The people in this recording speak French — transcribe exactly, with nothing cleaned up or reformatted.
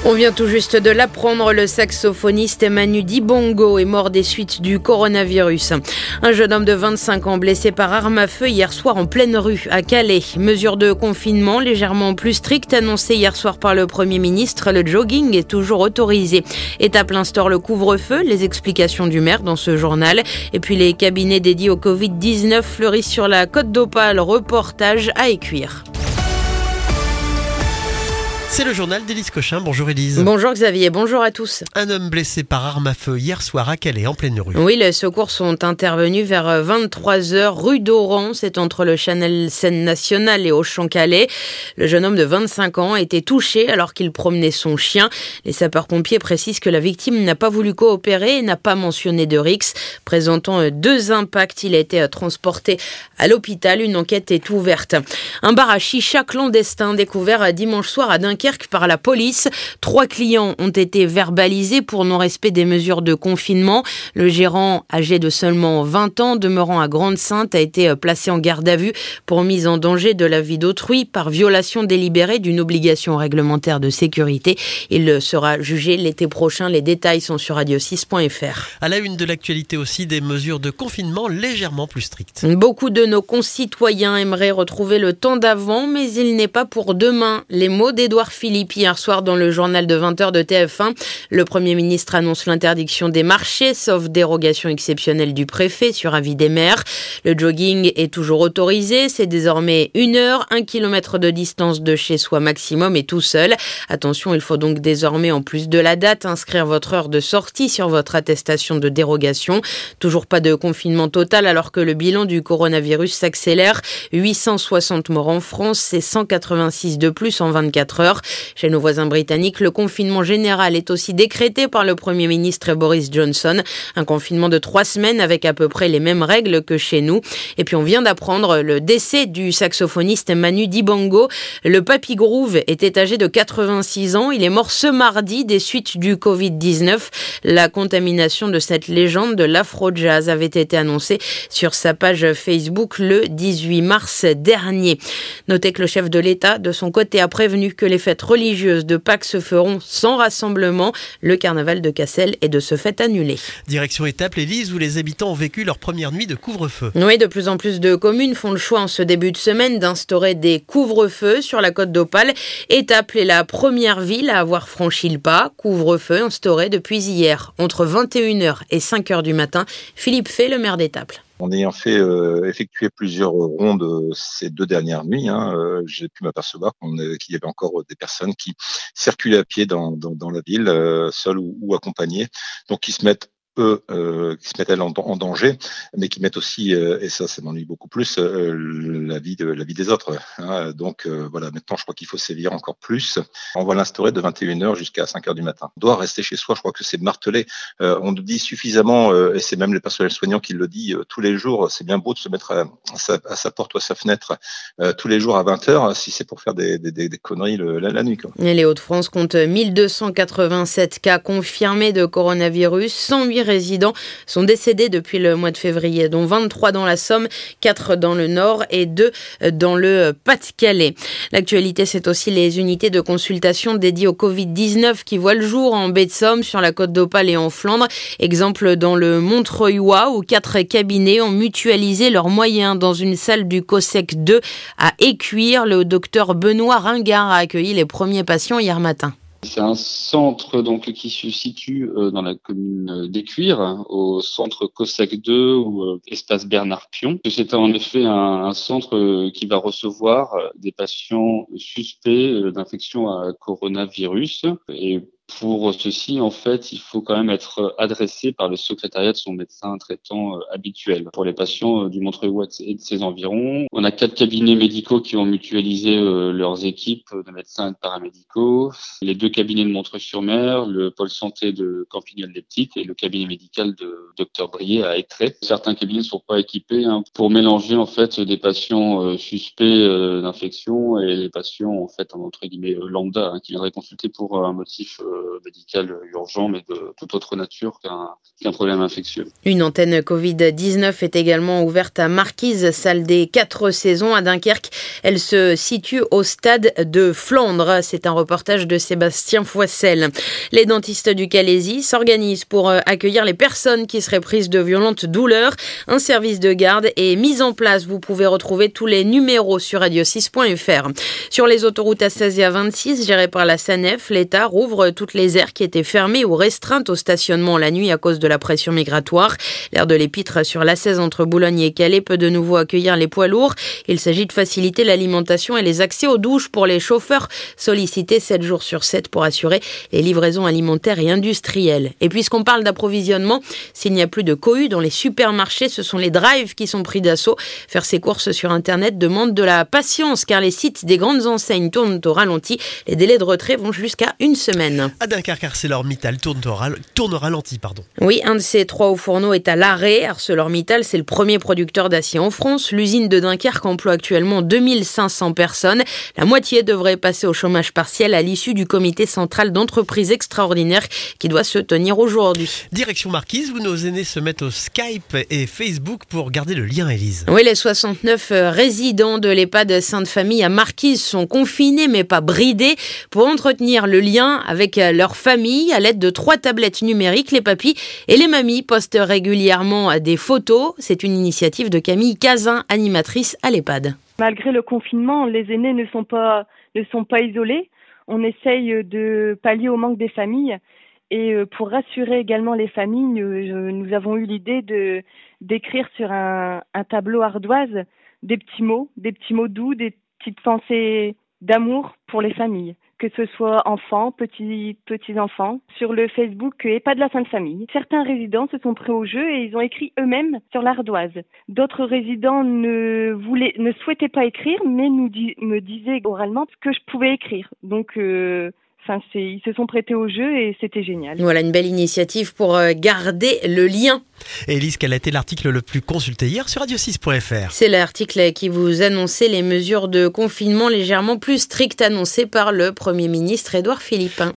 On vient tout juste de l'apprendre, le saxophoniste Manu Dibango est mort des suites du coronavirus. Un jeune homme de vingt-cinq ans blessé par arme à feu hier soir en pleine rue à Calais. Mesure de confinement légèrement plus stricte annoncée hier soir par le Premier ministre. Le jogging est toujours autorisé. Étape instaure le couvre-feu, les explications du maire dans ce journal. Et puis les cabinets dédiés au covid dix-neuf fleurissent sur la Côte d'Opale. Reportage à Écuire. C'est le journal d'Élise Cochin. Bonjour Élise. Bonjour Xavier, bonjour à tous. Un homme blessé par arme à feu hier soir à Calais, en pleine rue. Oui, les secours sont intervenus vers vingt-trois heures rue d'Oran. C'est entre le Chanel Seine-Nationale et Auchan-Calais. Le jeune homme de vingt-cinq ans était touché alors qu'il promenait son chien. Les sapeurs-pompiers précisent que la victime n'a pas voulu coopérer et n'a pas mentionné de rixe. Présentant deux impacts, il a été transporté à l'hôpital. Une enquête est ouverte. Un bar à chicha clandestin découvert dimanche soir à Dunkerque par la police. Trois clients ont été verbalisés pour non-respect des mesures de confinement. Le gérant, âgé de seulement vingt ans, demeurant à Grande-Synthe, a été placé en garde à vue pour mise en danger de la vie d'autrui par violation délibérée d'une obligation réglementaire de sécurité. Il sera jugé l'été prochain. Les détails sont sur radio six point f r. À la une de l'actualité aussi, des mesures de confinement légèrement plus strictes. Beaucoup de nos concitoyens aimeraient retrouver le temps d'avant, mais il n'est pas pour demain. Les mots d'Édouard Philippe hier soir dans le journal de vingt heures de T F un. Le Premier ministre annonce l'interdiction des marchés, sauf dérogation exceptionnelle du préfet sur avis des maires. Le jogging est toujours autorisé. C'est désormais une heure, un kilomètre de distance de chez soi maximum et tout seul. Attention, il faut donc désormais, en plus de la date, inscrire votre heure de sortie sur votre attestation de dérogation. Toujours pas de confinement total alors que le bilan du coronavirus s'accélère. huit cent soixante morts en France, c'est cent quatre-vingt-six de plus en vingt-quatre heures. Chez nos voisins britanniques, le confinement général est aussi décrété par le Premier ministre Boris Johnson. Un confinement de trois semaines avec à peu près les mêmes règles que chez nous. Et puis on vient d'apprendre le décès du saxophoniste Manu Dibango. Le Papy Groove était âgé de quatre-vingt-six ans. Il est mort ce mardi des suites du covid dix-neuf. La contamination de cette légende de l'afro-jazz avait été annoncée sur sa page Facebook le dix-huit mars dernier. Notez que le chef de l'État, de son côté, a prévenu que les fêtes religieuses de Pâques se feront sans rassemblement. Le carnaval de Cassel est de ce fait annulé. Direction Étaples, Élise, où les habitants ont vécu leur première nuit de couvre-feu. Oui, de plus en plus de communes font le choix en ce début de semaine d'instaurer des couvre-feux sur la Côte d'Opale. Étaples est la première ville à avoir franchi le pas. Couvre-feu instauré depuis hier, entre vingt et une heures et cinq heures du matin. Philippe Fay, le maire d'Étaples. En ayant fait euh, effectuer plusieurs rondes euh, ces deux dernières nuits, hein, euh, j'ai pu m'apercevoir qu'on, euh, qu'il y avait encore des personnes qui circulaient à pied dans, dans, dans la ville, euh, seules ou, ou accompagnées, donc qui se mettent eux, euh, qui se mettent elles en, en danger, mais qui mettent aussi, euh, et ça, ça m'ennuie beaucoup plus, euh, la vie de la vie des autres. Hein. Donc euh, voilà, maintenant je crois qu'il faut sévir encore plus. On va l'instaurer de vingt et une heures jusqu'à cinq heures du matin. On doit rester chez soi, je crois que c'est martelé. Euh, on nous dit suffisamment, euh, et c'est même le personnel soignant qui le dit euh, tous les jours, c'est bien beau de se mettre à, à, sa, à sa porte ou à sa fenêtre euh, tous les jours à vingt heures, si c'est pour faire des, des, des, des conneries le, la, la nuit. Quoi. Et les Hauts-de-France comptent mille deux cent quatre-vingt-sept cas confirmés de coronavirus, cent huit résidents sont décédés depuis le mois de février, dont vingt-trois dans la Somme, quatre dans le Nord et deux dans le Pas-de-Calais. L'actualité, c'est aussi les unités de consultation dédiées au covid dix-neuf qui voient le jour en baie de Somme, sur la Côte d'Opale et en Flandre. Exemple dans le Montreuilois, où quatre cabinets ont mutualisé leurs moyens dans une salle du COSEC deux à Écuire. Le docteur Benoît Ringard a accueilli les premiers patients hier matin. C'est un centre donc qui se situe euh, dans la commune d'Écuire, hein, au centre COSEC deux ou euh, espace Bernard Pion. C'est en effet un, un centre euh, qui va recevoir euh, des patients suspects euh, d'infection à coronavirus. Et pour ceci, en fait, il faut quand même être adressé par le secrétariat de son médecin traitant euh, habituel. Pour les patients euh, du Montreuil et de ses environs, on a quatre cabinets médicaux qui ont mutualisé euh, leurs équipes de médecins et de paramédicaux. Les deux cabinets de Montreuil-sur-Mer, le pôle santé de Campignols-les-Petites et le cabinet médical de Docteur Brier à Étré. Certains cabinets ne sont pas équipés hein, pour mélanger en fait des patients euh, suspects euh, d'infection et les patients en fait entre guillemets lambda hein, qui viendraient consulter pour euh, un motif euh, euh, médical urgent, mais de toute autre nature qu'un, qu'un problème infectieux. Une antenne covid dix-neuf est également ouverte à Marquise, salle des quatre saisons à Dunkerque. Elle se situe au stade de Flandre. C'est un reportage de Sébastien Foissel. Les dentistes du Calaisis s'organisent pour accueillir les personnes qui seraient prises de violentes douleurs. Un service de garde est mis en place. Vous pouvez retrouver tous les numéros sur radio six point f r. Sur les autoroutes A seize et A vingt-six gérées par la SANEF, l'État rouvre toutes les aires qui étaient fermées ou restreintes au stationnement la nuit à cause de la pression migratoire. L'aire de l'Épître sur l'A seize entre Boulogne et Calais peut de nouveau accueillir les poids lourds. Il s'agit de faciliter l'alimentation et les accès aux douches pour les chauffeurs sollicités sept jours sur sept pour assurer les livraisons alimentaires et industrielles. Et puisqu'on parle d'approvisionnement, s'il n'y a plus de cohue dans les supermarchés, ce sont les drives qui sont pris d'assaut. Faire ses courses sur Internet demande de la patience car les sites des grandes enseignes tournent au ralenti. Les délais de retrait vont jusqu'à une semaine. À Dunkerque, ArcelorMittal tourne au, ral- tourne au ralenti. Pardon. Oui, un de ces trois hauts fourneaux est à l'arrêt. ArcelorMittal, c'est le premier producteur d'acier en France. L'usine de Dunkerque emploie actuellement deux mille cinq cents personnes. La moitié devrait passer au chômage partiel à l'issue du comité central d'entreprise extraordinaire qui doit se tenir aujourd'hui. Direction Marquise, où nos aînés se mettent au Skype et Facebook pour garder le lien, Élise. Oui, les soixante-neuf résidents de l'EHPAD Sainte-Famille à Marquise sont confinés mais pas bridés pour entretenir le lien avec leur famille à l'aide de trois tablettes numériques. Les papis et les mamies postent régulièrement des photos. C'est une initiative de Camille Cazin, animatrice à l'EHPAD. Malgré le confinement, les aînés ne sont pas, ne sont pas isolés. On essaye de pallier au manque des familles. Et pour rassurer également les familles, nous avons eu l'idée de, d'écrire sur un, un tableau ardoise des petits mots, des petits mots doux, des petites pensées d'amour pour les familles, que ce soit enfants, petits, petits enfants, sur le Facebook EHPAD de la Sainte-Famille. Certains résidents se sont pris au jeu et ils ont écrit eux-mêmes sur l'ardoise. D'autres résidents ne voulaient, ne souhaitaient pas écrire, mais nous di- me disaient oralement ce que je pouvais écrire. Donc, euh, Enfin, c'est, ils se sont prêtés au jeu et c'était génial. Voilà une belle initiative pour garder le lien. Et Élise, quel a été l'article le plus consulté hier sur radio six point f r? C'est l'article qui vous annonçait les mesures de confinement légèrement plus strictes annoncées par le Premier ministre Édouard Philippe.